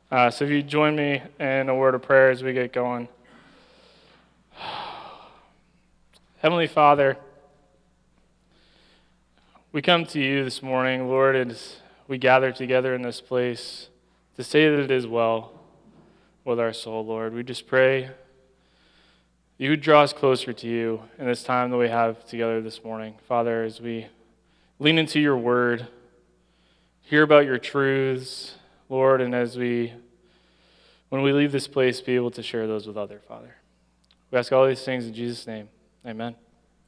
So if you join me in a word of prayer as we get going. Heavenly Father, we come to you this morning, Lord, as we gather together in this place to say that it is well with our soul, Lord. We just pray you would draw us closer to you in this time that we have together this morning. Father, as we lean into your word, hear about your truths, Lord, and when we leave this place, be able to share those with others, Father. We ask all these things in Jesus' name. Amen.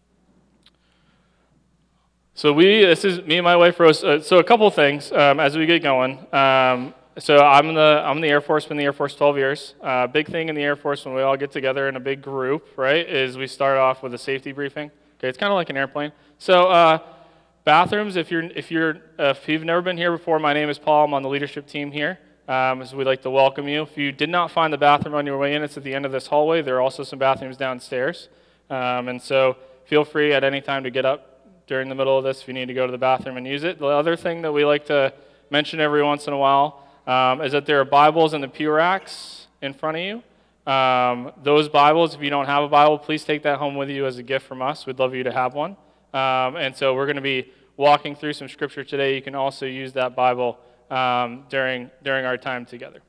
So this is me and my wife, Rose. So a couple things as we get going. So I'm in the Air Force, been in the Air Force 12 years. Big thing in the Air Force when we all get together in a big group, right, is we start off with a safety briefing. Okay, it's kind of like an airplane. So bathrooms, if you've never been here before, my name is Paul. I'm on the leadership team here. So we'd like to welcome you. If you did not find the bathroom on your way in, it's at the end of this hallway. There are also some bathrooms downstairs. And so feel free at any time to get up during the middle of this if you need to go to the bathroom and use it. The other thing that we like to mention every once in a while is that there are Bibles in the pew racks in front of you. Those Bibles, if you don't have a Bible, please take that home with you as a gift from us. We'd love you to have one. And so we're going to be walking through some scripture today. You can also use that Bible during our time together.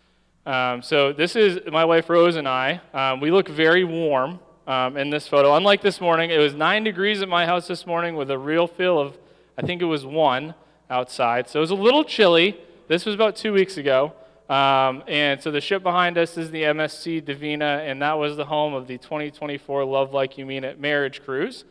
So this is my wife Rose and I. We look very warm in this photo. Unlike this morning, it was 9 degrees at my house this morning with a real feel of, I think it was 1 outside. So it was a little chilly. This was about 2 weeks ago. And so the ship behind us is the MSC Divina, and that was the home of the 2024 Love Like You Mean It Marriage Cruise.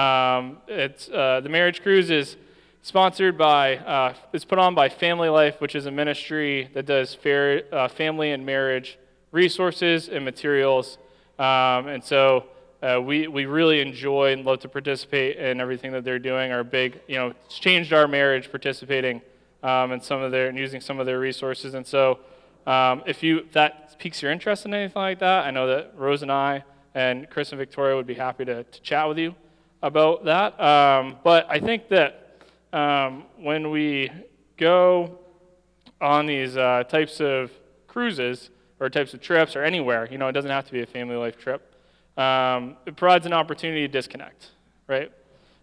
The Marriage Cruise is sponsored by, it's put on by Family Life, which is a ministry that does family and marriage resources and materials. And so we really enjoy and love to participate in everything that they're doing. Our big, it's changed our marriage participating in using some of their resources. And so if that piques your interest in anything like that, I know that Rose and I and Chris and Victoria would be happy to chat with you about that. But I think that when we go on these types of cruises or types of trips or anywhere, it doesn't have to be a family life trip, it provides an opportunity to disconnect, right?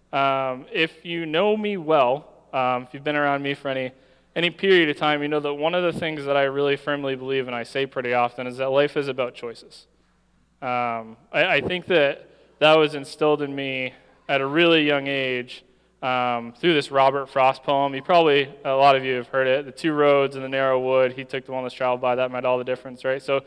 If you know me well, if you've been around me for any period of time, you know that one of the things that I really firmly believe, and I say pretty often, is that life is about choices. I think that was instilled in me at a really young age through this Robert Frost poem. A lot of you have heard it, The Two Roads and the Narrow Wood. He took the one that's traveled by, that made all the difference, right? So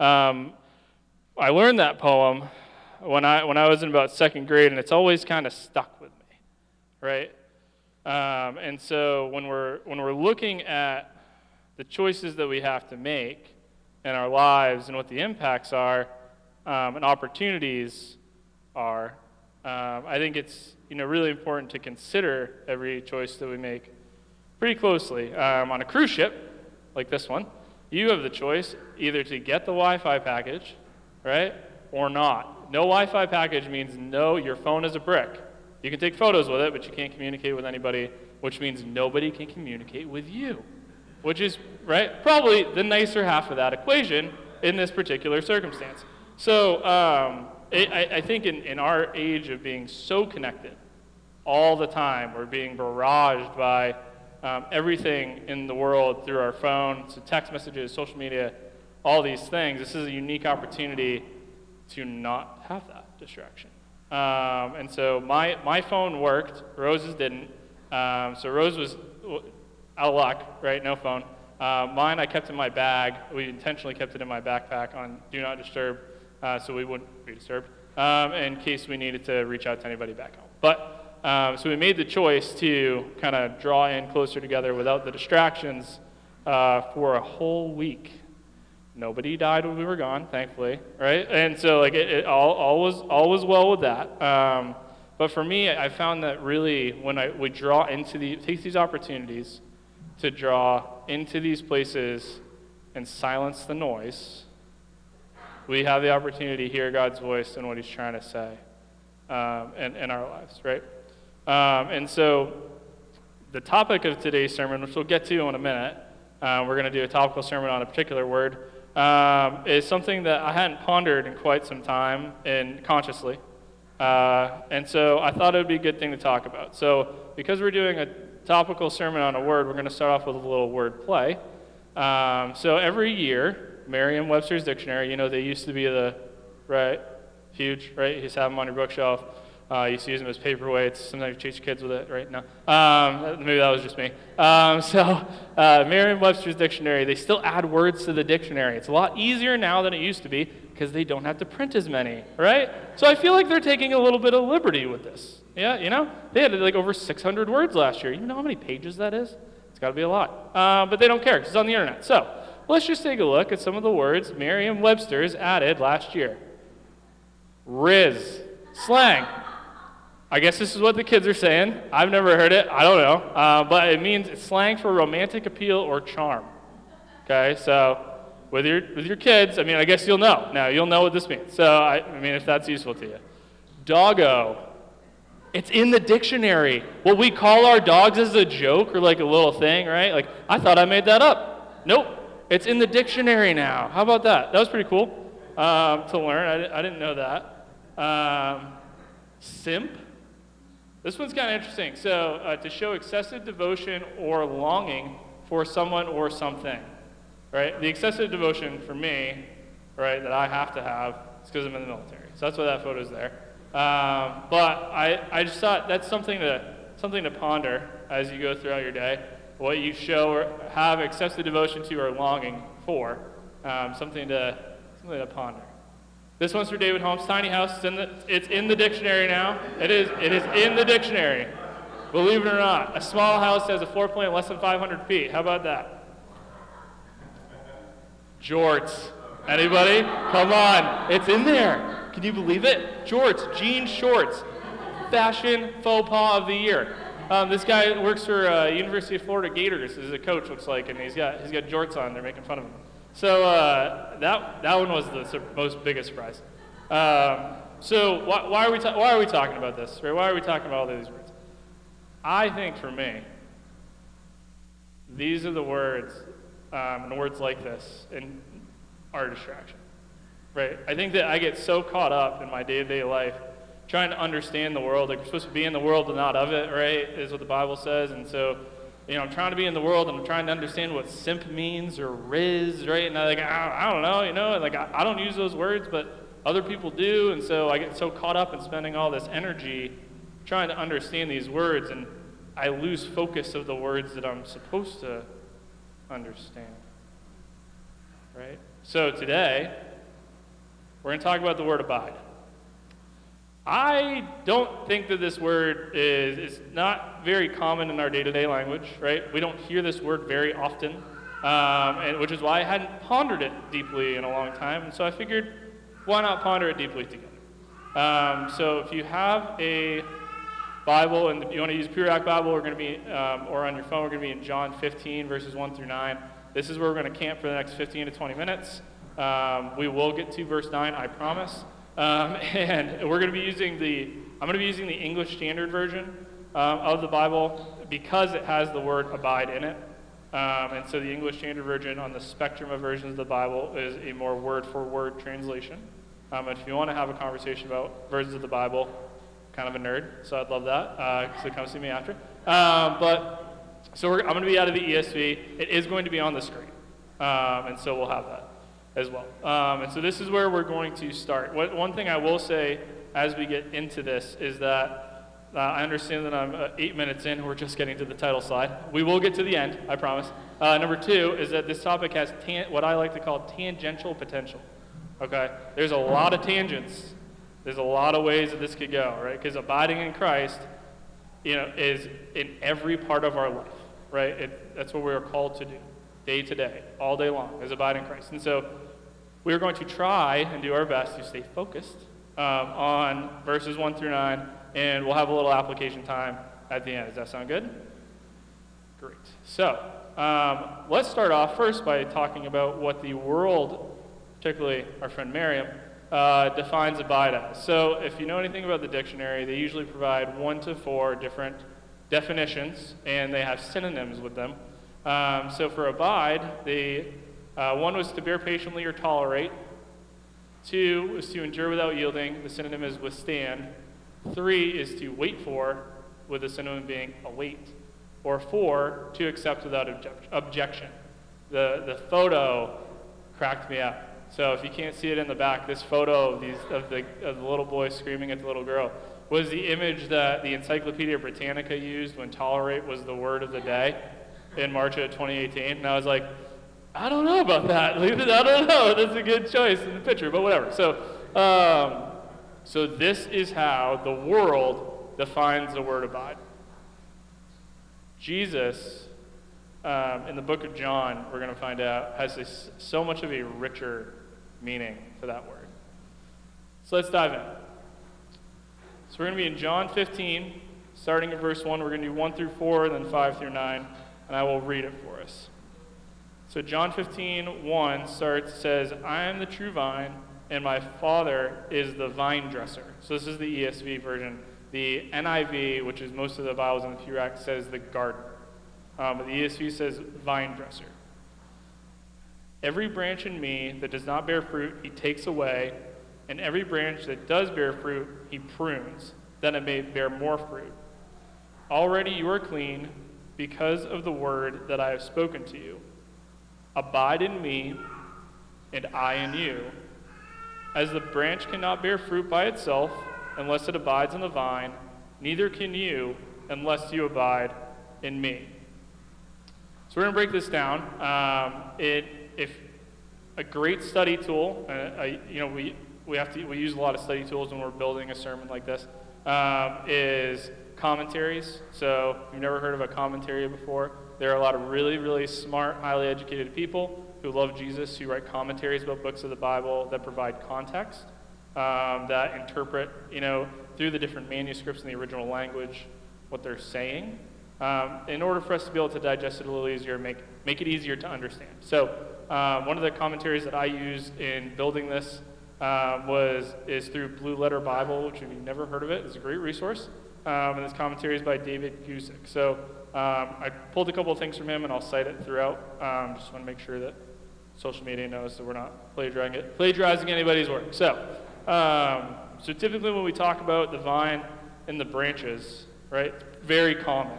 I learned that poem when I was in about second grade, and it's always kind of stuck with me, right? And so when we're looking at the choices that we have to make in our lives and what the impacts are and opportunities are, I think it's really important to consider every choice that we make pretty closely. On a cruise ship like this one, you have the choice either to get the Wi-Fi package, right, or not. No Wi-Fi package means no, your phone is a brick. You can take photos with it, but you can't communicate with anybody, which means nobody can communicate with you, which is, right, probably the nicer half of that equation in this particular circumstance. So I think in our age of being so connected all the time, we're being barraged by everything in the world through our phone, so text messages, social media, all these things. This is a unique opportunity to not have that distraction. And so my phone worked, Rose's didn't. So Rose was out of luck, right? No phone. Mine I kept in my bag. We intentionally kept it in my backpack on Do Not Disturb, so we wouldn't be disturbed, in case we needed to reach out to anybody back home. But so we made the choice to kind of draw in closer together without the distractions for a whole week. Nobody died when we were gone, thankfully, right? And so all was well with that. But for me, I found that really when we draw into take these opportunities to draw into these places and silence the noise, we have the opportunity to hear God's voice and what He's trying to say in our lives, right? And so the topic of today's sermon, which we'll get to in a minute, we're going to do a topical sermon on a particular word, is something that I hadn't pondered in quite some time and consciously. And so I thought it would be a good thing to talk about. So because we're doing a topical sermon on a word, we're going to start off with a little word play. So every year, Merriam-Webster's dictionary, they used to be huge, right? You just have them on your bookshelf. You used to use them as paperweights. Sometimes you chase your kids with it, right? No. Maybe that was just me. Merriam-Webster's dictionary, they still add words to the dictionary. It's a lot easier now than it used to be because they don't have to print as many, right? So I feel like they're taking a little bit of liberty with this. Yeah, they had over 600 words last year. You know how many pages that is? It's got to be a lot. But they don't care because it's on the internet. So let's just take a look at some of the words Merriam-Webster's added last year. Riz, slang. I guess this is what the kids are saying. I've never heard it. I don't know. But it means it's slang for romantic appeal or charm. Okay, so with your kids, I guess you'll know. Now, you'll know what this means. So, if that's useful to you. Doggo. It's in the dictionary. What we call our dogs as a joke or like a little thing, right? I thought I made that up. Nope. It's in the dictionary now. How about that? That was pretty cool to learn. I didn't know that. Simp. This one's kind of interesting. So, to show excessive devotion or longing for someone or something, right? The excessive devotion for me, right, that I have to have is because I'm in the military. So that's why that photo's there. But I just thought that's something to ponder as you go throughout your day. What you show or have excessive devotion to or longing for, something to ponder. This one's for David Holmes. Tiny house. It's in the dictionary now. It is in the dictionary. Believe it or not, a small house has a floor plan less than 500 feet. How about that? Jorts. Anybody? Come on. It's in there. Can you believe it? Jorts. Jean shorts. Fashion faux pas of the year. This guy works for University of Florida Gators. Is a coach, looks like, and he's got jorts on. They're making fun of him. So that one was the most biggest surprise. So why are we talking about this? Right? Why are we talking about all these words? I think for me, these are the words, and words like this, and are a distraction. Right? I think that I get so caught up in my day-to-day life trying to understand the world. Like, we're supposed to be in the world and not of it, right? Is what the Bible says. And so, I'm trying to be in the world and I'm trying to understand what simp means or riz, right? And I don't know, and I don't use those words, but other people do. And so I get so caught up in spending all this energy trying to understand these words, and I lose focus of the words that I'm supposed to understand, right? So today, we're going to talk about the word abide. I don't think that this word is not very common in our day-to-day language, right? We don't hear this word very often, and which is why I hadn't pondered it deeply in a long time. And so I figured, why not ponder it deeply together? So if you have a Bible and you want to use Pure Act Bible, we're going to be, or on your phone, we're going to be in John 15, verses 1 through 9. This is where we're going to camp for the next 15 to 20 minutes. We will get to verse 9, I promise. And we're going to be using I'm going to be using the English Standard Version of the Bible because it has the word abide in it. And so the English Standard Version on the spectrum of versions of the Bible is a more word-for-word translation. If you want to have a conversation about versions of the Bible, kind of a nerd, so I'd love that. So come see me after. I'm going to be out of the ESV. It is going to be on the screen. And so we'll have that as well. And so this is where we're going to start. One thing I will say as we get into this is that I understand that I'm 8 minutes in. We're just getting to the title slide. We will get to the end, I promise. Number two is that this topic has what I like to call tangential potential. Okay? There's a lot of tangents. There's a lot of ways that this could go, right? Because abiding in Christ, is in every part of our life, right? That's what we are called to do, day to day, all day long, is abide in Christ. And so we're going to try and do our best to stay focused on verses 1 through 9, and we'll have a little application time at the end. Does that sound good? Great. So let's start off first by talking about what the world, particularly our friend Merriam, defines abide as. So if you know anything about the dictionary, they usually provide 1 to 4 different definitions, and they have synonyms with them. So for abide, one was to bear patiently or tolerate. 2 was to endure without yielding. The synonym is withstand. 3 is to wait for, with the synonym being await. Or 4, to accept without objection. The photo cracked me up. So if you can't see it in the back, this photo of the little boy screaming at the little girl was the image that the Encyclopedia Britannica used when tolerate was the word of the day in March of 2018. And I was like, I don't know about that. I don't know. That's a good choice in the picture, but whatever. So this is how the world defines the word abide. Jesus, in the book of John, we're going to find out, has so much of a richer meaning to that word. So let's dive in. So we're going to be in John 15, starting at verse 1. We're going to do 1 through 4, then 5 through 9, and I will read it for us. So John 15:1 says, I am the true vine, and my Father is the vine dresser. So this is the ESV version. The NIV, which is most of the Bibles in the Pew Rack, says the gardener. But the ESV says vine dresser. Every branch in me that does not bear fruit, he takes away, and every branch that does bear fruit, he prunes, that it may bear more fruit. Already you are clean because of the word that I have spoken to you. Abide in me, and I in you. As the branch cannot bear fruit by itself unless it abides in the vine, neither can you unless you abide in me. So we're going to break this down. If a great study tool, we use a lot of study tools when we're building a sermon like this, is commentaries. So if you've never heard of a commentary before, there are a lot of really, really smart, highly educated people who love Jesus, who write commentaries about books of the Bible that provide context, that interpret, through the different manuscripts in the original language, what they're saying, in order for us to be able to digest it a little easier, make it easier to understand. So one of the commentaries that I used in building this is through Blue Letter Bible, which if you've never heard of it, is a great resource. And this commentary is by David Gusick. So I pulled a couple of things from him, and I'll cite it throughout. Just want to make sure that social media knows that we're not plagiarizing anybody's work. So typically when we talk about the vine and the branches, right, very common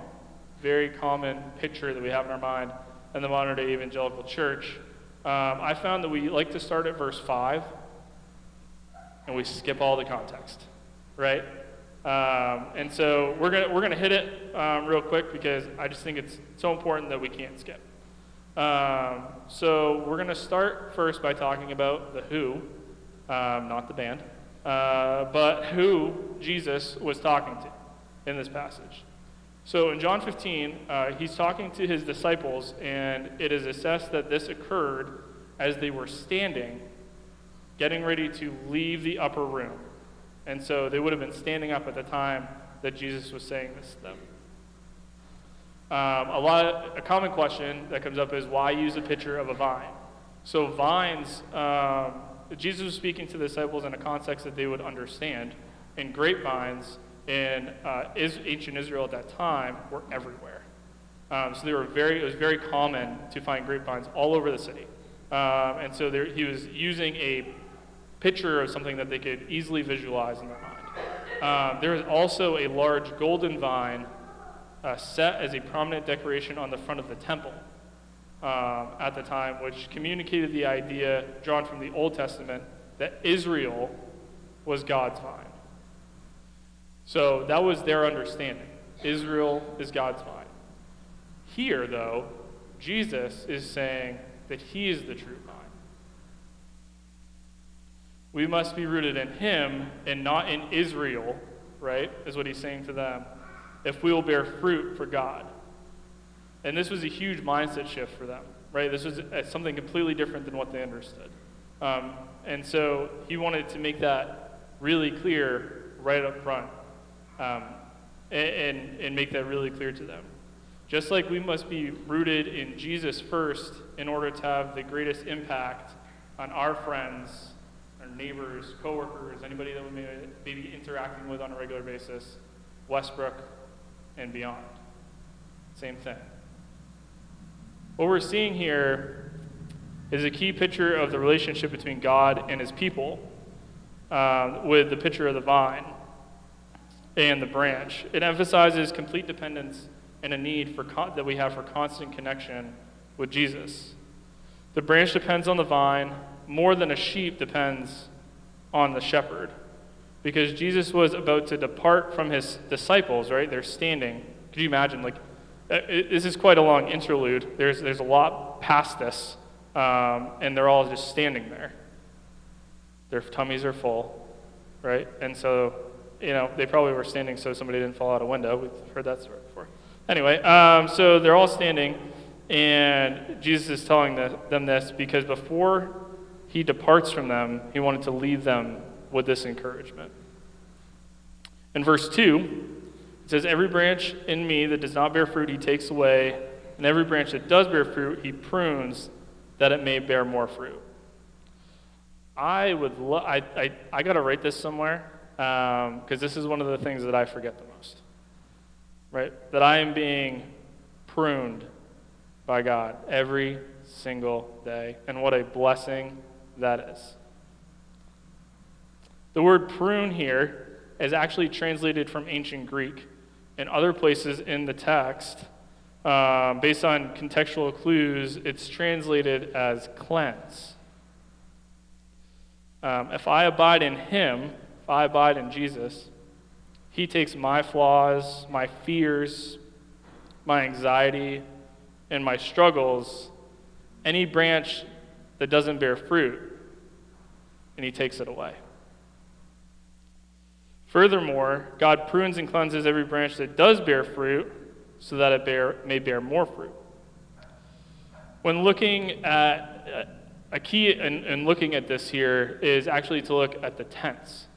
picture that we have in our mind in the modern day evangelical church. I found that we like to start at verse 5, and we skip all the context, right? And so we're gonna hit it real quick because I just think it's so important that we can't skip. So we're gonna start first by talking about the who, not the band, but who Jesus was talking to in this passage. So in John 15, he's talking to his disciples, and it is assessed that this occurred as they were standing, getting ready to leave the upper room. And so they would have been standing up at the time that Jesus was saying this to them. A common question that comes up is, why use a picture of a vine? So vines, Jesus was speaking to the disciples in a context that they would understand, and grapevines in ancient Israel at that time were everywhere. So it was very common to find grapevines all over the city. And so he was using a picture of something that they could easily visualize in their mind. There was also a large golden vine set as a prominent decoration on the front of the temple at the time, which communicated the idea drawn from the Old Testament that Israel was God's vine. So that was their understanding. Israel is God's vine. Here, though, Jesus is saying that he is the true vine. We must be rooted in him and not in Israel, right, is what he's saying to them, if we will bear fruit for God. And this was a huge mindset shift for them, right? This was something completely different than what they understood. And so he wanted to make that really clear right up front, and make that really clear to them. Just like we must be rooted in Jesus first in order to have the greatest impact on our friends, our neighbors, coworkers, anybody that we may be interacting with on a regular basis, Westbrook and beyond. Same thing. What we're seeing here is a key picture of the relationship between God and his people, with the picture of the vine and the branch. It emphasizes complete dependence and a need that we have for constant connection with Jesus. The branch depends on the vine more than a sheep depends on the shepherd, because Jesus was about to depart from his disciples, right? They're standing. Could you imagine? This is quite a long interlude. There's a lot past this, and they're all just standing there. Their tummies are full, right? And so, they probably were standing so somebody didn't fall out a window. We've heard that story before. Anyway, so they're all standing, and Jesus is telling them this because before he departs from them, he wanted to leave them with this encouragement. In verse 2, it says, "Every branch in me that does not bear fruit, he takes away, and every branch that does bear fruit, he prunes, that it may bear more fruit." I got to write this somewhere, because this is one of the things that I forget the most, right? That I am being pruned by God every single day, and what a blessing that is. The word prune here is actually translated from ancient Greek. In other places in the text, based on contextual clues, it's translated as cleanse. If I abide in him, if I abide in Jesus, he takes my flaws, my fears, my anxiety, and my struggles, any branch that doesn't bear fruit, and he takes it away. Furthermore, God prunes and cleanses every branch that does bear fruit so that it may bear more fruit. When looking at a key in looking at this here is actually to look at the tense.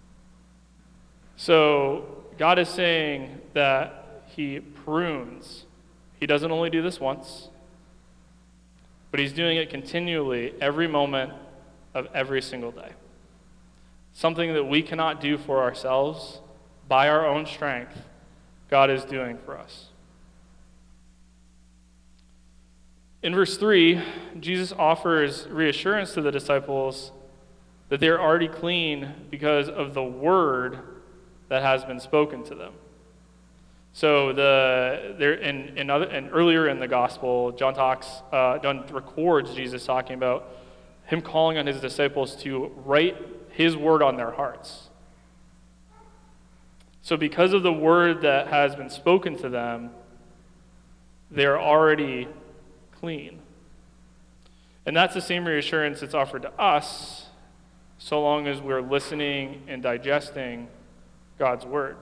So God is saying that he prunes. He doesn't only do this once, but he's doing it continually every moment of every single day. Something that we cannot do for ourselves by our own strength, God is doing for us. In verse 3, Jesus offers reassurance to the disciples that they are already clean because of the word that has been spoken to them. So earlier in the gospel, John records Jesus talking about him calling on his disciples to write his word on their hearts. So because of the word that has been spoken to them, they're already clean. And that's the same reassurance that's offered to us so long as we're listening and digesting God's word.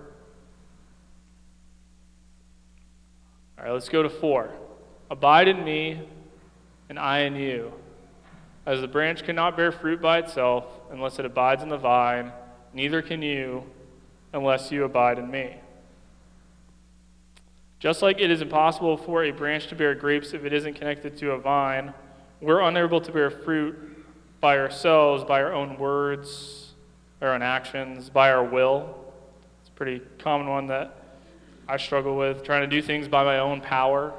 All right, let's go to 4. Abide in me, and I in you. As the branch cannot bear fruit by itself unless it abides in the vine, neither can you unless you abide in me. Just like it is impossible for a branch to bear grapes if it isn't connected to a vine, we're unable to bear fruit by ourselves, by our own words, our own actions, by our will. It's a pretty common one that I struggle with, trying to do things by my own power.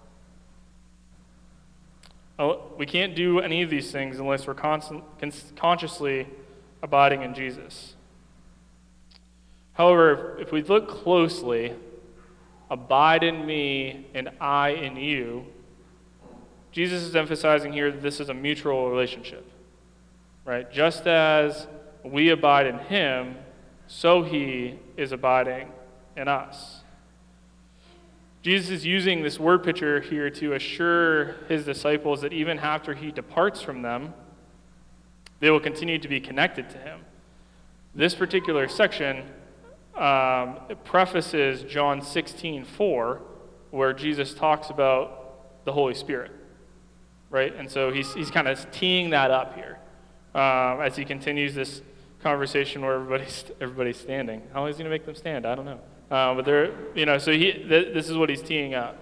We can't do any of these things unless we're consciously abiding in Jesus. However, if we look closely, abide in me and I in you, Jesus is emphasizing here that this is a mutual relationship, right? Just as we abide in him, so he is abiding in us. Jesus is using this word picture here to assure his disciples that even after he departs from them, they will continue to be connected to him. This particular section prefaces John 16:4, where Jesus talks about the Holy Spirit, right? And so he's kind of teeing that up here as he continues this conversation where everybody's standing. How is he going to make them stand? I don't know. But they're, so this is what he's teeing up.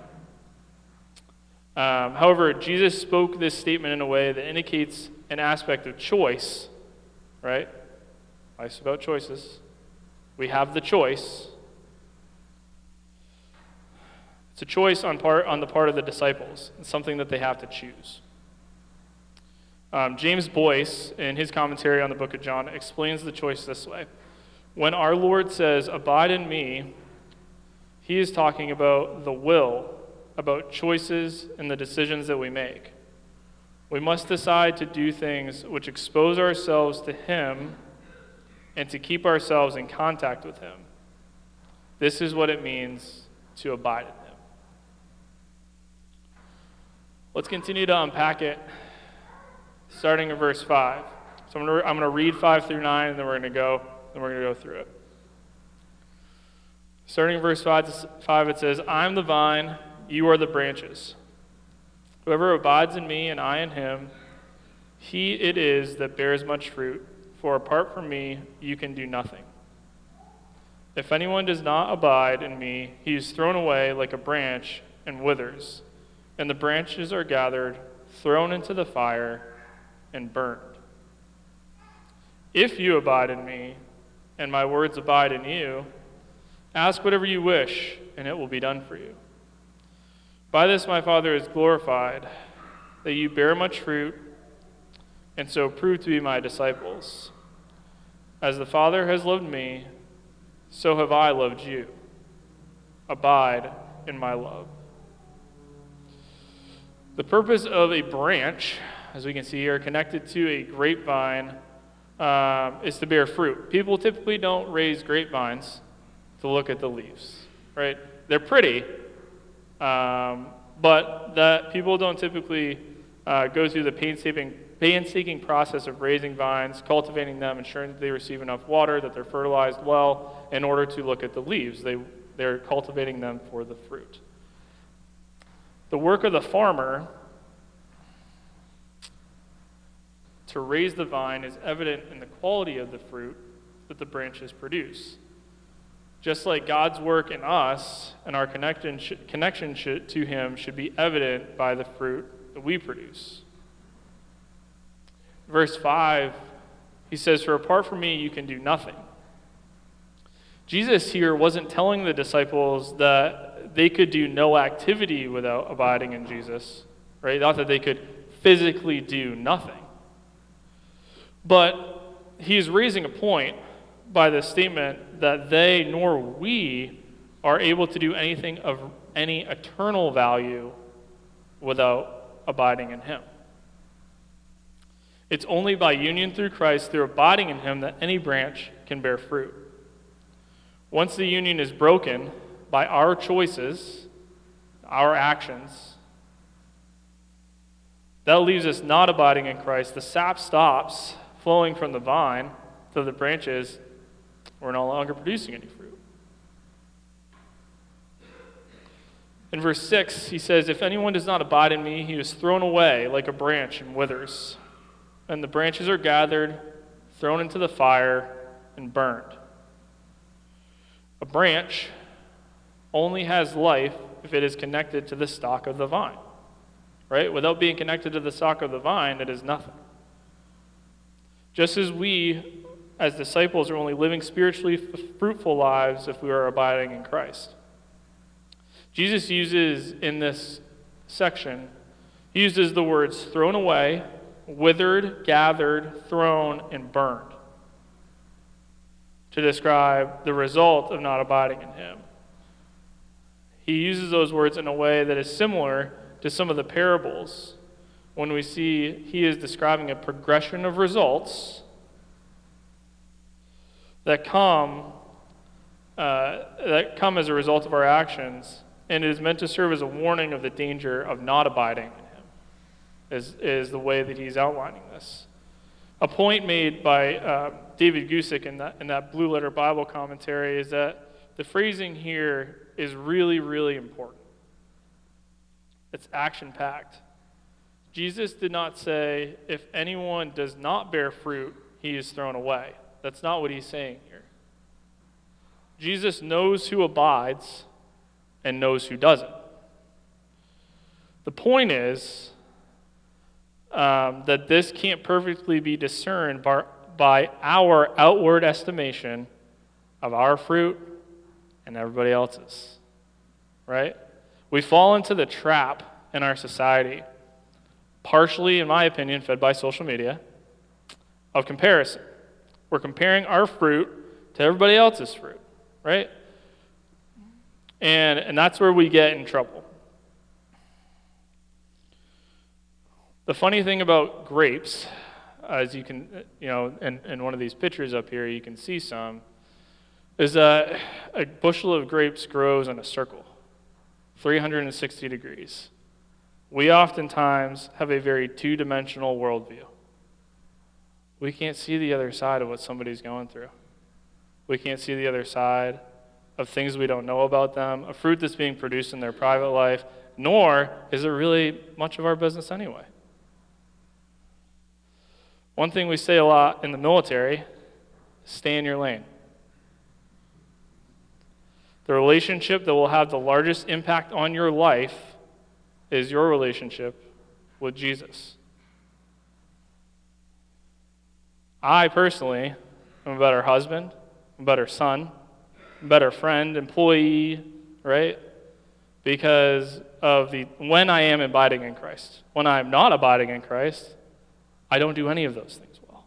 However, Jesus spoke this statement in a way that indicates an aspect of choice, right? Life's about choices. We have the choice. It's a choice on the part of the disciples. It's something that they have to choose. James Boyce, in his commentary on the book of John, explains the choice this way. When our Lord says, "Abide in me," he is talking about the will, about choices and the decisions that we make. We must decide to do things which expose ourselves to him and to keep ourselves in contact with him. This is what it means to abide in him. Let's continue to unpack it, starting in verse 5. So I'm going to read 5 through 9, and then we're going to go through it. Starting in verse 5, it says, "I am the vine, you are the branches. Whoever abides in me and I in him, he it is that bears much fruit, for apart from me you can do nothing. If anyone does not abide in me, he is thrown away like a branch and withers, and the branches are gathered, thrown into the fire, and burned. If you abide in me, and my words abide in you, ask whatever you wish, and it will be done for you. By this my Father is glorified, that you bear much fruit, and so prove to be my disciples. As the Father has loved me, so have I loved you. Abide in my love." The purpose of a branch, as we can see here, connected to a grapevine, is to bear fruit. People typically don't raise grapevines to look at the leaves, right? They're pretty, but that people don't typically go through the painstaking process of raising vines, cultivating them, ensuring that they receive enough water, that they're fertilized well, in order to look at the leaves. They're cultivating them for the fruit. The work of the farmer to raise the vine is evident in the quality of the fruit that the branches produce. Just like God's work in us and our connection to him should be evident by the fruit that we produce. Verse 5, he says, "For apart from me, you can do nothing." Jesus here wasn't telling the disciples that they could do no activity without abiding in Jesus, right? Not that they could physically do nothing. But he's raising a point by this statement that they nor we are able to do anything of any eternal value without abiding in him. It's only by union through Christ, through abiding in him, that any branch can bear fruit. Once the union is broken by our choices, our actions, that leaves us not abiding in Christ. The sap stops flowing from the vine to the branches. We're no longer producing any fruit. In verse 6, he says, "If anyone does not abide in me, he is thrown away like a branch and withers. And the branches are gathered, thrown into the fire, and burned." A branch only has life if it is connected to the stalk of the vine, right? Without being connected to the stalk of the vine, it is nothing. Just as we, as disciples, are only living spiritually fruitful lives if we are abiding in Christ. Jesus uses in this section, he uses the words thrown away, withered, gathered, thrown, and burned to describe the result of not abiding in him. He uses those words in a way that is similar to some of the parables when we see he is describing a progression of results that come as a result of our actions, and it is meant to serve as a warning of the danger of not abiding in him, is the way that he's outlining this. A point made by David Gusick in that Blue Letter Bible commentary is that the phrasing here is really, really important. It's action-packed. Jesus did not say, if anyone does not bear fruit, he is thrown away. That's not what he's saying here. Jesus knows who abides and knows who doesn't. The point is that this can't perfectly be discerned by our outward estimation of our fruit and everybody else's, right? We fall into the trap in our society, partially, in my opinion, fed by social media, of comparison. We're comparing our fruit to everybody else's fruit, right? And that's where we get in trouble. The funny thing about grapes, as you can, in one of these pictures up here, you can see some, is that a bushel of grapes grows in a circle, 360 degrees. We oftentimes have a very two-dimensional worldview. We can't see the other side of what somebody's going through. We can't see the other side of things we don't know about them, a fruit that's being produced in their private life, nor is it really much of our business anyway. One thing we say a lot in the military, stay in your lane. The relationship that will have the largest impact on your life is your relationship with Jesus. I personally am a better husband, a better son, a better friend, employee, right? Because of when I am abiding in Christ. When I am not abiding in Christ, I don't do any of those things well.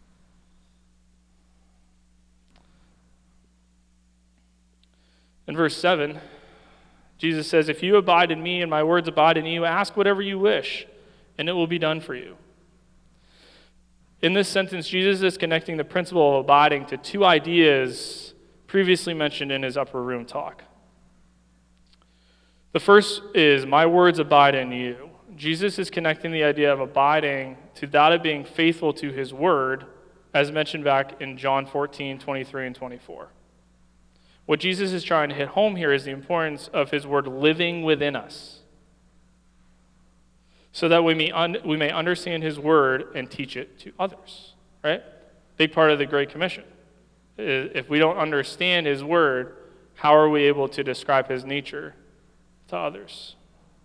In verse 7, Jesus says, "If you abide in me and my words abide in you, ask whatever you wish, and it will be done for you." In this sentence, Jesus is connecting the principle of abiding to two ideas previously mentioned in his upper room talk. The first is, my words abide in you. Jesus is connecting the idea of abiding to that of being faithful to his word, as mentioned back in John 14, 23, and 24. What Jesus is trying to hit home here is the importance of his word living within us, so that we may understand his word and teach it to others, right? Big part of the Great Commission. If we don't understand his word, how are we able to describe his nature to others?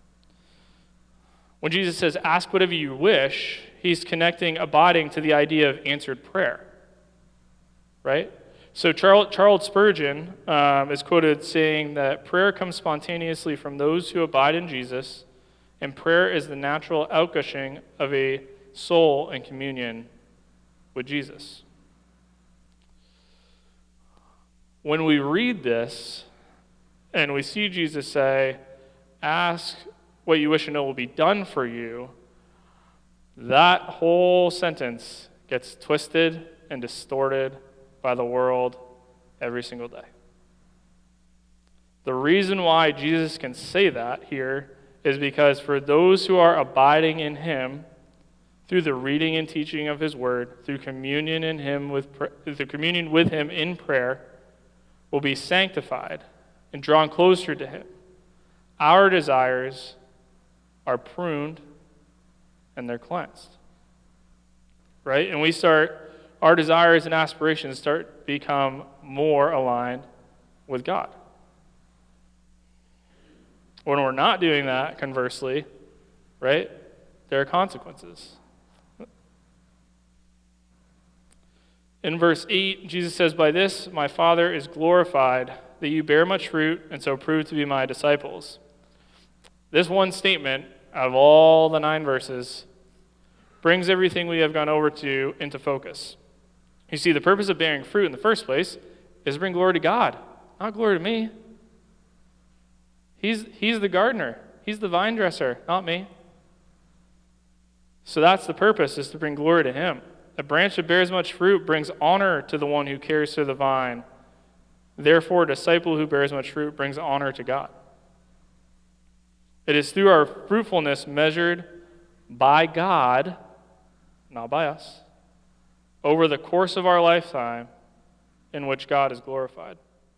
When Jesus says, ask whatever you wish, he's connecting abiding to the idea of answered prayer, right? So Charles Spurgeon is quoted saying that prayer comes spontaneously from those who abide in Jesus, and prayer is the natural outgushing of a soul in communion with Jesus. When we read this and we see Jesus say, ask what you wish and it will be done for you, that whole sentence gets twisted and distorted by the world every single day. The reason why Jesus can say that here is because for those who are abiding in him, through the reading and teaching of his word, through communion with him in prayer, will be sanctified and drawn closer to him. Our desires are pruned and they're cleansed. Right? And our desires and aspirations start to become more aligned with God. When we're not doing that, conversely, right, there are consequences. In verse 8, Jesus says, "By this my Father is glorified, that you bear much fruit, and so prove to be my disciples." This one statement, out of all the 9 verses, brings everything we have gone over to into focus. You see, the purpose of bearing fruit in the first place is to bring glory to God, not glory to me. He's the gardener. He's the vine dresser, not me. So that's the purpose, is to bring glory to him. A branch that bears much fruit brings honor to the one who cares for the vine. Therefore, a disciple who bears much fruit brings honor to God. It is through our fruitfulness measured by God, not by us, over the course of our lifetime in which God is glorified.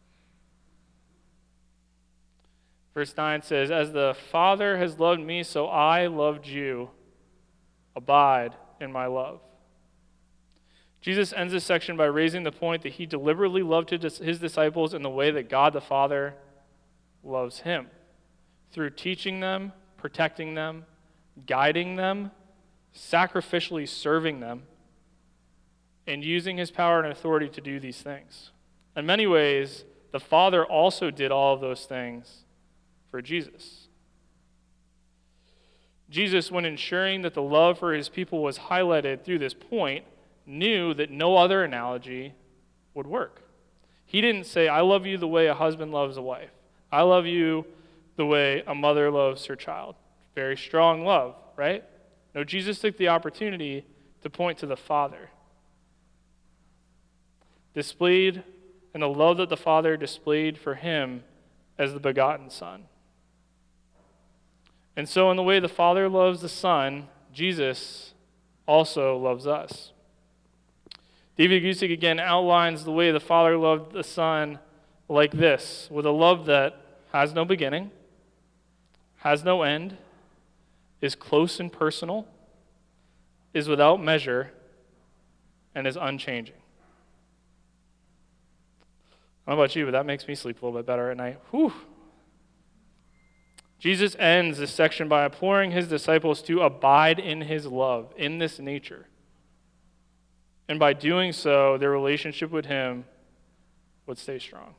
Verse 9 says, "As the Father has loved me, so I loved you. Abide in my love." Jesus ends this section by raising the point that he deliberately loved his disciples in the way that God the Father loves him, through teaching them, protecting them, guiding them, sacrificially serving them, and using his power and authority to do these things. In many ways, the Father also did all of those things for Jesus. Jesus, when ensuring that the love for his people was highlighted through this point, knew that no other analogy would work. He didn't say, I love you the way a husband loves a wife. I love you the way a mother loves her child. Very strong love, right? No, Jesus took the opportunity to point to the Father. Displayed, and the love that the Father displayed for him as the begotten Son. And so in the way the Father loves the Son, Jesus also loves us. David Gusick again outlines the way the Father loved the Son like this, with a love that has no beginning, has no end, is close and personal, is without measure, and is unchanging. I don't know about you, but that makes me sleep a little bit better at night. Whew. Jesus ends this section by imploring his disciples to abide in his love, in this nature. And by doing so, their relationship with him would stay strong.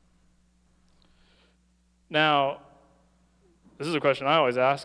Now, this is a question I always ask.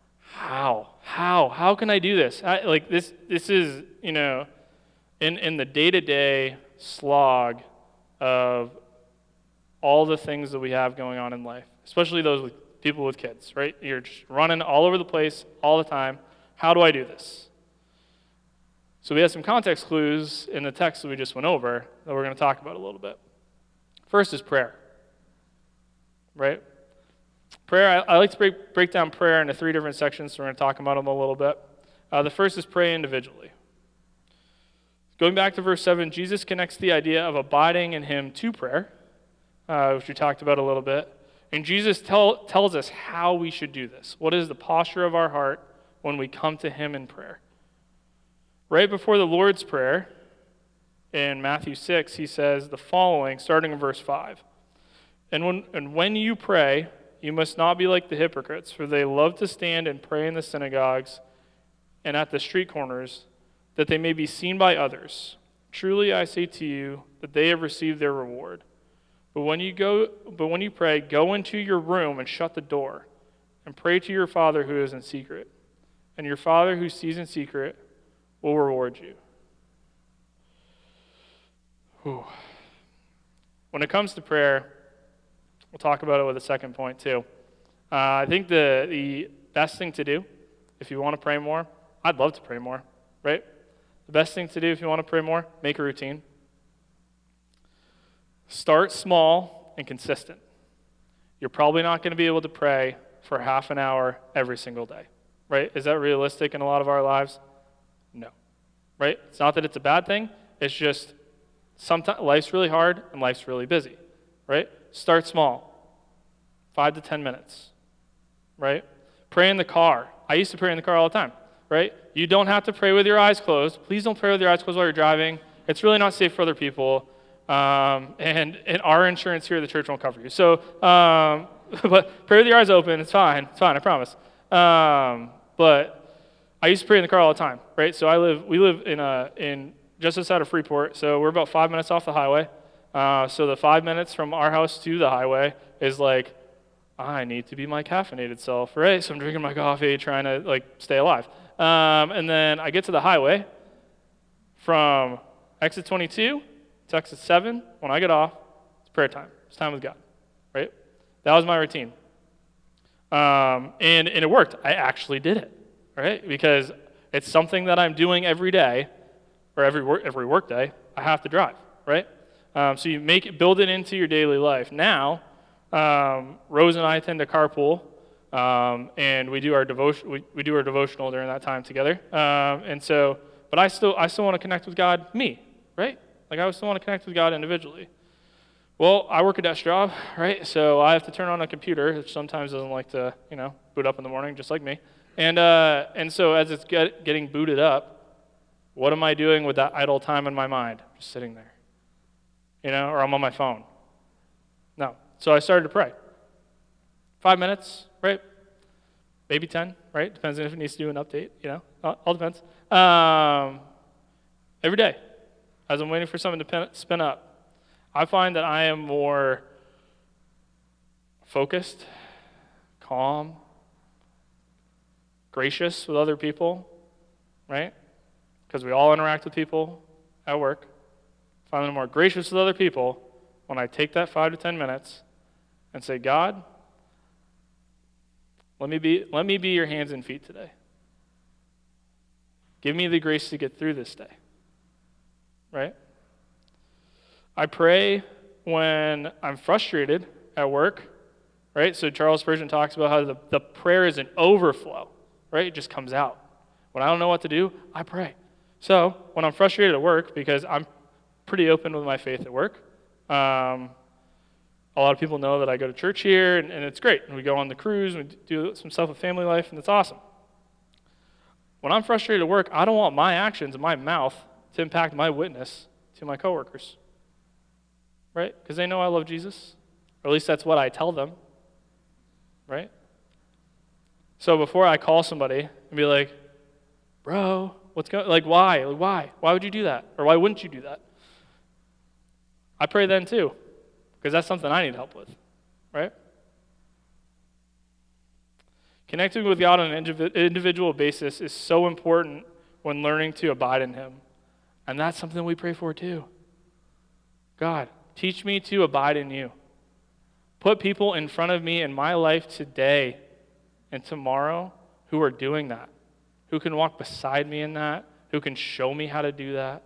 How can I do this? This is, in the day-to-day slog of all the things that we have going on in life, especially those with people with kids, right? You're just running all over the place all the time. How do I do this? So we have some context clues in the text that we just went over that we're going to talk about a little bit. First is prayer, right? Prayer, I like to break down prayer into 3 different sections, so we're going to talk about them a little bit. The first is pray individually. Going back to verse 7, Jesus connects the idea of abiding in him to prayer, which we talked about a little bit. And Jesus tells us how we should do this. What is the posture of our heart when we come to him in prayer? Right before the Lord's Prayer, in Matthew 6, he says the following, starting in verse 5. And when you pray, you must not be like the hypocrites, for they love to stand and pray in the synagogues and at the street corners, that they may be seen by others. Truly I say to you that they have received their reward. But when you pray, go into your room and shut the door, and pray to your Father who is in secret. And your Father who sees in secret will reward you. Whew. When it comes to prayer, we'll talk about it with a second point too. I think the best thing to do, if you want to pray more, I'd love to pray more, right? The best thing to do if you want to pray more, make a routine. Start small and consistent. You're probably not going to be able to pray for half an hour every single day, right? Is that realistic in a lot of our lives? No, right? It's not that it's a bad thing. It's just sometimes life's really hard and life's really busy, right? Start small, 5 to 10 minutes, right? Pray in the car. I used to pray in the car all the time, right? You don't have to pray with your eyes closed. Please don't pray with your eyes closed while you're driving. It's really not safe for other people. And our insurance here at the church won't cover you. So, but pray with your eyes open. It's fine, I promise. But I used to pray in the car all the time, right? So we live in just outside of Freeport, so we're about 5 minutes off the highway. So the 5 minutes from our house to the highway is like, I need to be my caffeinated self, right? So I'm drinking my coffee, trying to stay alive. And then I get to the highway from exit 22 to exit 7. When I get off, it's prayer time. It's time with God, right? That was my routine. And it worked. I actually did it, right? Because it's something that I'm doing every day, or every work day. I have to drive, right? So you build it into your daily life. Now, Rose and I tend to carpool, and we do our devotion. We do our devotional during that time together. But I still want to connect with God, right? I still want to connect with God individually. Well, I work a desk job, right? So I have to turn on a computer, which sometimes doesn't like to, boot up in the morning, just like me. And so as it's getting booted up, what am I doing with that idle time in my mind? Just sitting there, or I'm on my phone. No. So I started to pray. 5 minutes, right? Maybe 10, right? Depends on if it needs to do an update, all depends. Every day, as I'm waiting for something to spin up, I find that I am more focused, calm, gracious with other people, right? Because we all interact with people at work. Finally, more gracious with other people when I take that 5 to 10 minutes and say, God, let me be your hands and feet today. Give me the grace to get through this day, right? I pray when I'm frustrated at work, right? So Charles Spurgeon talks about how the prayer is an overflow, right? It just comes out. When I don't know what to do, I pray. So when I'm frustrated at work, because I'm pretty open with my faith at work, a lot of people know that I go to church here, and it's great. And we go on the cruise, and we do some stuff with family life, and it's awesome. When I'm frustrated at work, I don't want my actions and my mouth to impact my witness to my coworkers, right? Because they know I love Jesus, or at least that's what I tell them, right? So before I call somebody and be like, bro, what's going on? Like, why? Why? Why would you do that? Or why wouldn't you do that? I pray then too, because that's something I need help with, right? Connecting with God on an individual basis is so important when learning to abide in Him. And that's something we pray for too. God, teach me to abide in you. Put people in front of me in my life today and tomorrow who are doing that, who can walk beside me in that, who can show me how to do that.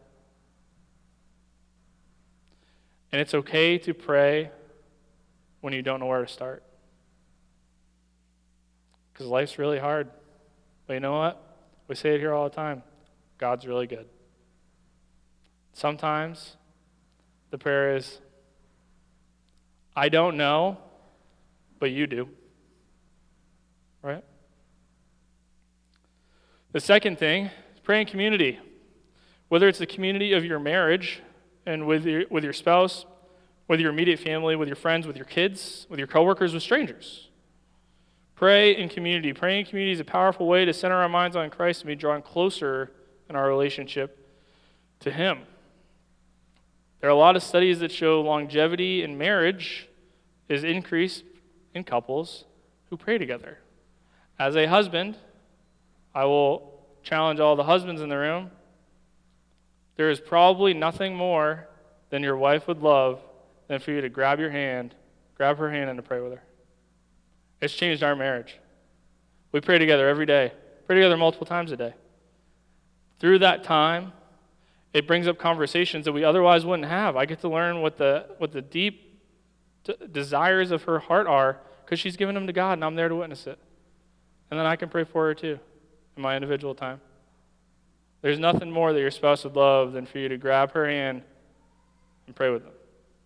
And it's okay to pray when you don't know where to start. Because life's really hard. But you know what? We say it here all the time. God's really good. Sometimes the prayer is, I don't know, but you do. Right? The second thing is pray in community. Whether it's the community of your marriage and with your spouse, with your immediate family, with your friends, with your kids, with your coworkers, with strangers. Pray in community. Praying in community is a powerful way to center our minds on Christ and be drawn closer in our relationship to Him. There are a lot of studies that show longevity in marriage is increased in couples who pray together. As a husband, I will challenge all the husbands in the room. There is probably nothing more than your wife would love than for you to grab her hand, and to pray with her. It's changed our marriage. We pray together every day. Pray together multiple times a day. Through that time, it brings up conversations that we otherwise wouldn't have. I get to learn what the deep desires of her heart are because she's given them to God, and I'm there to witness it. And then I can pray for her too in my individual time. There's nothing more that your spouse would love than for you to grab her hand and pray with them.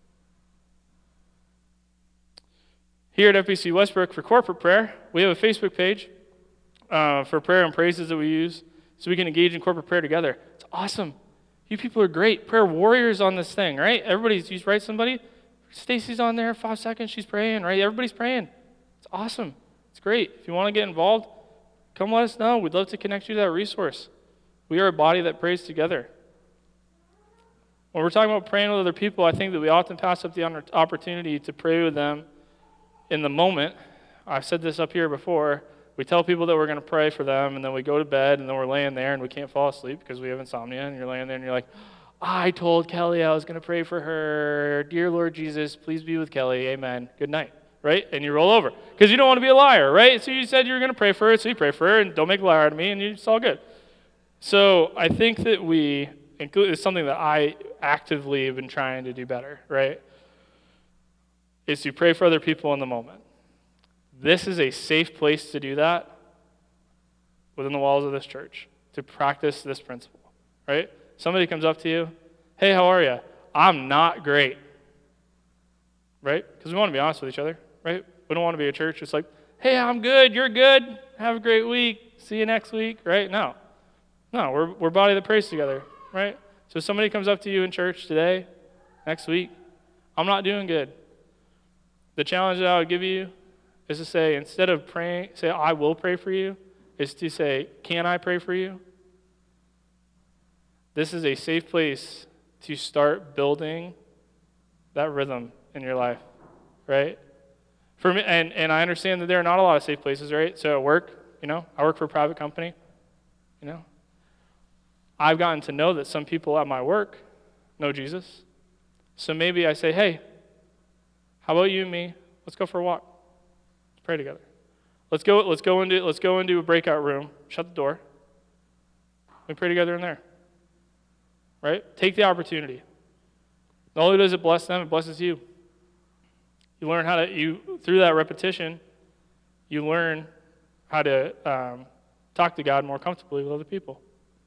Here at FBC Westbrook for corporate prayer, we have a Facebook page for prayer and praises that we use so we can engage in corporate prayer together. It's awesome. You people are great. Prayer warriors on this thing, right? You write somebody. Stacy's on there, 5 seconds, she's praying, right? Everybody's praying. It's awesome. It's great. If you want to get involved, come let us know. We'd love to connect you to that resource. We are a body that prays together. When we're talking about praying with other people, I think that we often pass up the opportunity to pray with them in the moment. I've said this up here before. We tell people that we're going to pray for them, and then we go to bed, and then we're laying there, and we can't fall asleep because we have insomnia, and you're laying there, and you're like, I told Kelly I was going to pray for her. Dear Lord Jesus, please be with Kelly. Amen. Good night. Right? And you roll over because you don't want to be a liar, right? So you said you were going to pray for her, so you pray for her, and don't make a liar out of me, and it's all good. So I think that it's something that I actively have been trying to do better, right? Is to pray for other people in the moment. This is a safe place to do that within the walls of this church, to practice this principle, right? Somebody comes up to you, hey, how are you? I'm not great, right? Because we want to be honest with each other, right? We don't want to be a church just like, hey, I'm good, you're good, have a great week, see you next week, right? No, we're a body that prays together, right? So if somebody comes up to you in church today, next week, I'm not doing good. The challenge that I would give you is to say, instead of praying, say, I will pray for you, is to say, can I pray for you? This is a safe place to start building that rhythm in your life, right? For me, and I understand that there are not a lot of safe places, right? So at work, I work for a private company. I've gotten to know that some people at my work know Jesus. So maybe I say, hey, how about you and me? Let's go for a walk. Let's pray together. Let's go into a breakout room. Shut the door. We pray together in there. Right? Take the opportunity. Not only does it bless them, it blesses you. You learn through that repetition, you learn how to talk to God more comfortably with other people.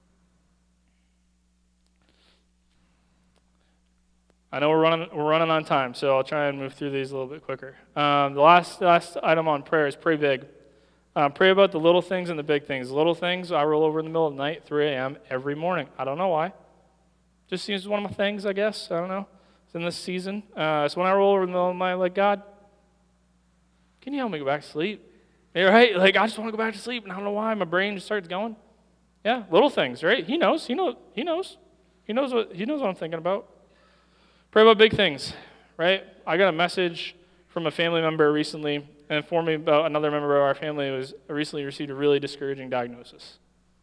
I know we're running on time, so I'll try and move through these a little bit quicker. The last item on prayer is pray big. Pray about the little things and the big things. The little things, I roll over in the middle of the night, 3 a.m. every morning. I don't know why. Just seems one of my things, I guess. I don't know. It's in this season. So when I roll over in the middle of the night, like, God, can you help me go back to sleep? Yeah, right? Like, I just want to go back to sleep, and I don't know why. My brain just starts going. Yeah, little things, right? He knows. He knows what I'm thinking about. Pray about big things, right? I got a message from a family member recently and informed me about another member of our family who recently received a really discouraging diagnosis.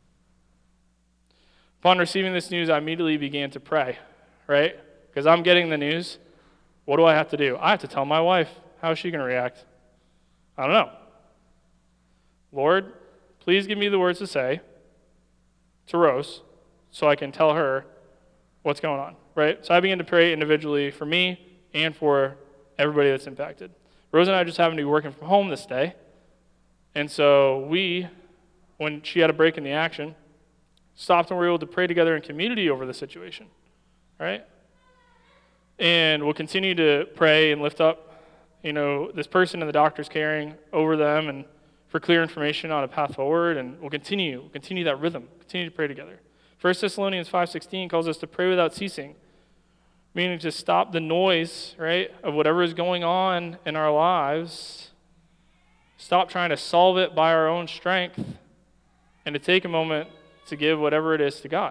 Upon receiving this news, I immediately began to pray, right? Because I'm getting the news. What do I have to do? I have to tell my wife. How is she going to react? I don't know. Lord, please give me the words to say to Rose so I can tell her what's going on, right? So I began to pray individually for me and for everybody that's impacted. Rose and I just happened to be working from home this day, and so when she had a break in the action, stopped and were able to pray together in community over the situation, right? And we'll continue to pray and lift up, this person and the doctor's caring over them and for clear information on a path forward, and we'll continue that rhythm, continue to pray together. 1 Thessalonians 5:16 calls us to pray without ceasing, meaning to stop the noise, right, of whatever is going on in our lives, stop trying to solve it by our own strength, and to take a moment to give whatever it is to God.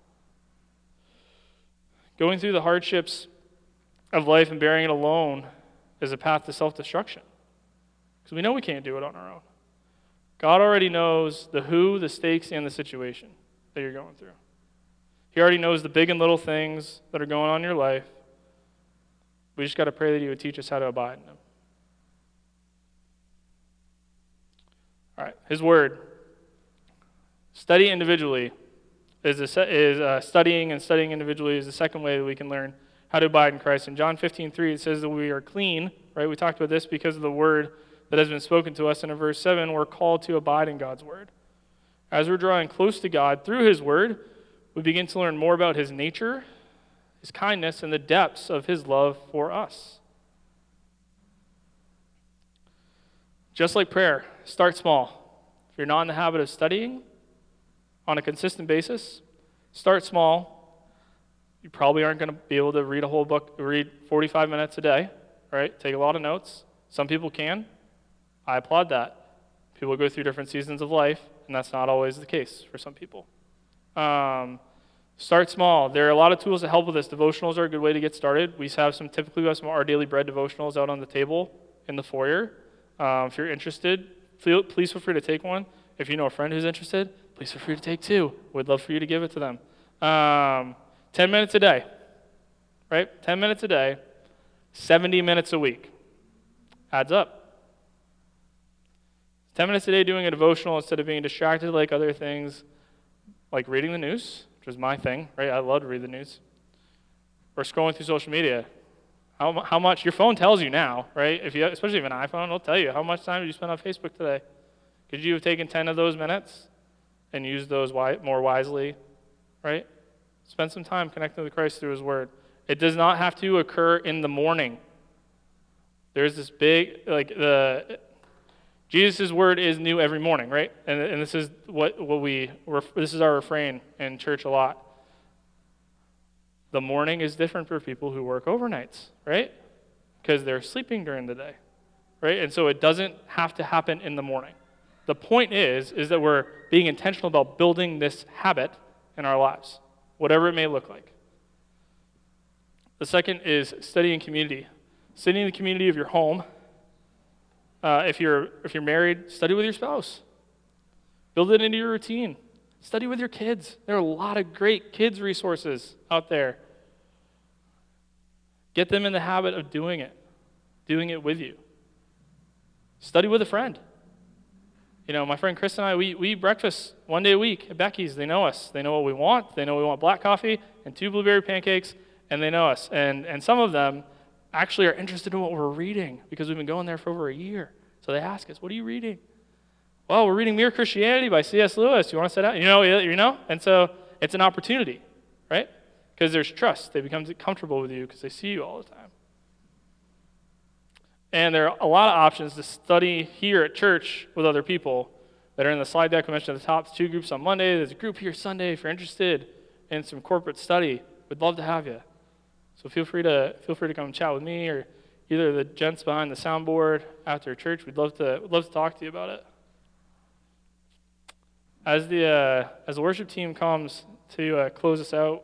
Going through the hardships of life and bearing it alone is a path to self-destruction, because we know we can't do it on our own. God already knows the who, the stakes, and the situation that you're going through. He already knows the big and little things that are going on in your life. We just got to pray that He would teach us how to abide in them. All right, His Word. Study individually studying individually is the second way that we can learn how to abide in Christ. In John 15:3, it says that we are clean, right? We talked about this because of the Word that has been spoken to us. And in verse 7, we're called to abide in God's Word. As we're drawing close to God through His Word, we begin to learn more about His nature, His kindness, and the depths of His love for us. Just like prayer, start small. If you're not in the habit of studying on a consistent basis, start small. You probably aren't going to be able to read a whole book, read 45 minutes a day, right? Take a lot of notes. Some people can. I applaud that. People go through different seasons of life, and that's not always the case for some people. Start small. There are a lot of tools that help with this. Devotionals are a good way to get started. We have some Our Daily Bread devotionals out on the table in the foyer. If you're interested, please feel free to take one. If you know a friend who's interested, please feel free to take two. We'd love for you to give it to them. 10 minutes a day, right? 10 minutes a day, 70 minutes a week. Adds up. 10 minutes a day doing a devotional instead of being distracted like other things, like reading the news, which is my thing, right? I love to read the news. Or scrolling through social media. How much, your phone tells you now, right? Especially if you have an iPhone, it'll tell you, how much time did you spend on Facebook today? Could you have taken 10 of those minutes and used those more wisely, right? Spend some time connecting with Christ through His Word. It does not have to occur in the morning. There's this big, Jesus' Word is new every morning, right? And this is this is our refrain in church a lot. The morning is different for people who work overnights, right? Because they're sleeping during the day, right? And so it doesn't have to happen in the morning. The point is that we're being intentional about building this habit in our lives, whatever it may look like. The second is studying community. Studying the community of your home. If you're married, study with your spouse. Build it into your routine. Study with your kids. There are a lot of great kids resources out there. Get them in the habit of doing it with you. Study with a friend. My friend Chris and I, we eat breakfast one day a week at Becky's. They know us. They know what we want. They know we want black coffee and 2 blueberry pancakes, and they know us. And some of them actually are interested in what we're reading because we've been going there for over a year. So they ask us, what are you reading? Well, we're reading Mere Christianity by C.S. Lewis. You want to sit down? And so it's an opportunity, right? Because there's trust. They become comfortable with you because they see you all the time. And there are a lot of options to study here at church with other people that are in the slide deck I mentioned at the top. There's 2 groups on Monday. There's a group here Sunday. If you're interested in some corporate study, we'd love to have you. So feel free to come chat with me or either the gents behind the soundboard after church. We'd love to talk to you about it. As the worship team comes to close us out,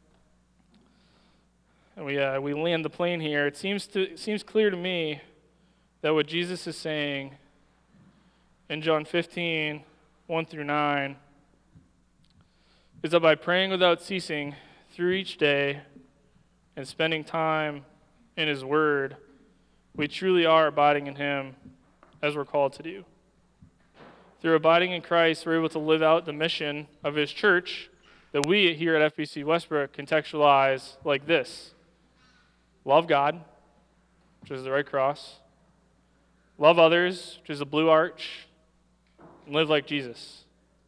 and we land the plane here, it seems clear to me that what Jesus is saying in John 15, 1 through 9, is that by praying without ceasing through each day and spending time in His Word, we truly are abiding in Him as we're called to do. Through abiding in Christ, we're able to live out the mission of His church that we here at FBC Westbrook contextualize like this. Love God, which is the red cross. Love others, which is the blue arch. And live like Jesus.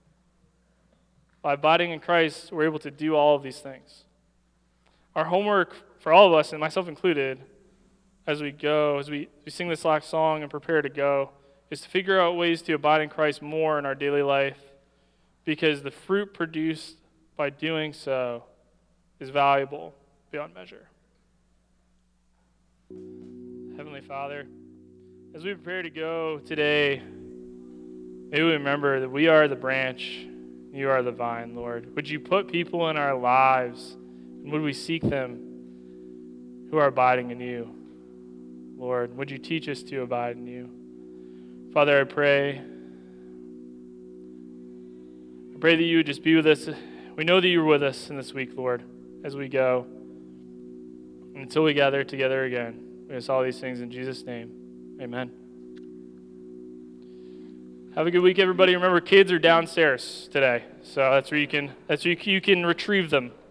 By abiding in Christ, we're able to do all of these things. Our homework for all of us, and myself included, as we sing this last song and prepare to go, is to figure out ways to abide in Christ more in our daily life, because the fruit produced by doing so is valuable beyond measure. Heavenly Father, as we prepare to go today, may we remember that we are the branch, you are the vine, Lord. Would you put people in our lives, and would we seek them who are abiding in you? Lord, would you teach us to abide in you? Father, I pray that you would just be with us. We know that you're with us in this week, Lord, as we go. Until we gather together again. We ask all these things in Jesus' name. Amen. Have a good week, everybody. Remember, kids are downstairs today, so that's where you can retrieve them.